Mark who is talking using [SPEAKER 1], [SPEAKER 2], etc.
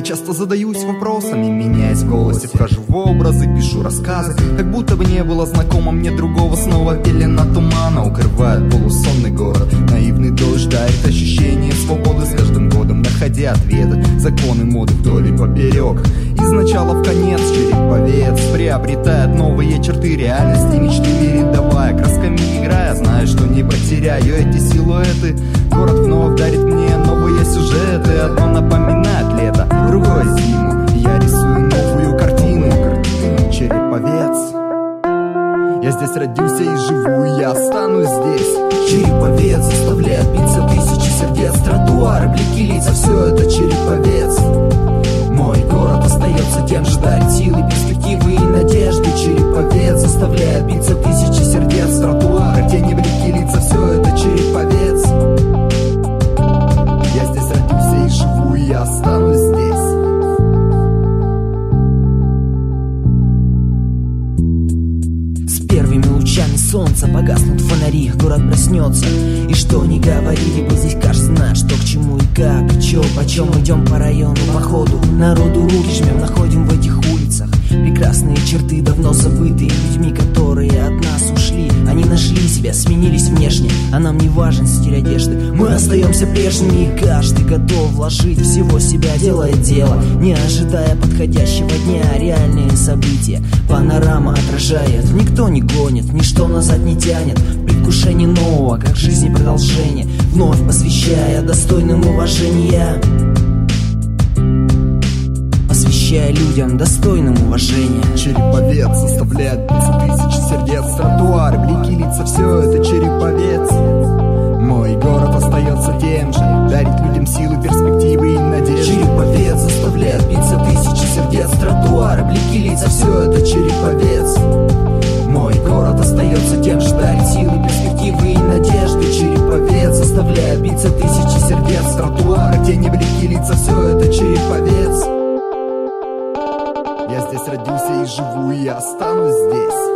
[SPEAKER 1] часто задаюсь вопросами, меняясь в голосе, вхожу в образы, пишу рассказы, как будто бы не было знакомо мне другого. Снова пелена тумана укрывает полусонный город. Наивный дождь дарит ощущение свободы, с каждым годом находя ответы, законы моды вдоль и поперек. Из начала в конец череповец приобретает новые черты реальности, мечты передавая, красками играя, зная, что не потеряю эти силуэты. Город вновь дарит мне новые сюжеты. Одно напоминает лето, другое зиму. Я рисую новую картину. Череповец. Я здесь родился и живу, и я останусь здесь.
[SPEAKER 2] Череповец заставляет биться тысячи сердец. Тротуары, блики, лица, все это Череповец. Мой город остается тем же, дарит силы, перспективы и надежды. Череповец заставляет биться тысячи сердец. Тротуары, тени, блики, лица, все это Череповец.
[SPEAKER 1] Я здесь родился и живу, и я останусь здесь.
[SPEAKER 2] Первыми лучами солнца погаснут фонари, город проснется. И что ни говорили бы, здесь каждый знает, что к чему и как, и чё, почем. Идем по району, по ходу, народу руки жмем, находим в этих улицах прекрасные черты, давно забытые людьми, которые от нас ушли. Они нашли себя, сменились внешне, а нам не важен стиль одежды. Мы остаемся прежними, и каждый готов вложить всего себя, делает дело, не ожидая подходящего дня. Реальные события панорама отражает, никто не гонит, ничто назад не тянет. Предвкушение нового, как жизни продолжение, вновь посвящая достойным уважения, посвящая людям достойным уважения.
[SPEAKER 1] Череповец заставляет биться тысячи сердец. Тротуары, блики, лица, все это Череповец. Мой город остается тем же, дарит людям силы, перспективы и надежды.
[SPEAKER 2] Череповец заставляет биться тысячи сердец. Тротуары, блики, лица, все это Череповец. Мой город остается тем же, дарит силы, перспективы и надежды. Череповец заставляет биться тысячи сердец. Тротуары, тени, блики, лица, все это Череповец.
[SPEAKER 1] Я здесь родился и живу, и я останусь здесь.